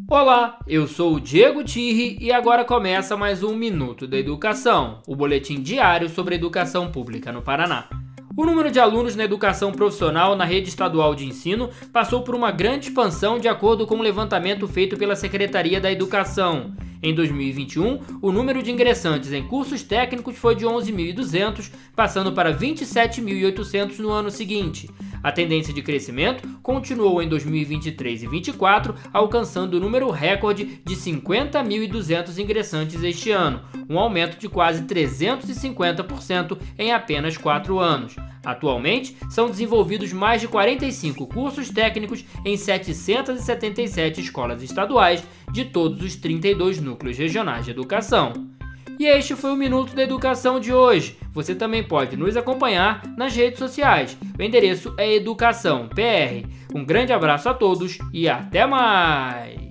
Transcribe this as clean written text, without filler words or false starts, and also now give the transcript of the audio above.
Olá, eu sou o Diego Tirri e agora começa mais um Minuto da Educação, o boletim diário sobre a educação pública no Paraná. O número de alunos na educação profissional na rede estadual de ensino passou por uma grande expansão de acordo com um levantamento feito pela Secretaria da Educação. Em 2021, o número de ingressantes em cursos técnicos foi de 11.200, passando para 27.800 no ano seguinte. A tendência de crescimento continuou em 2023 e 2024, alcançando o número recorde de 50.200 ingressantes este ano, um aumento de quase 350% em apenas 4 anos. Atualmente, são desenvolvidos mais de 45 cursos técnicos em 777 escolas estaduais de todos os 32 núcleos regionais de educação. E este foi o Minuto da Educação de hoje. Você também pode nos acompanhar nas redes sociais. O endereço é Educação PR. Um grande abraço a todos e até mais!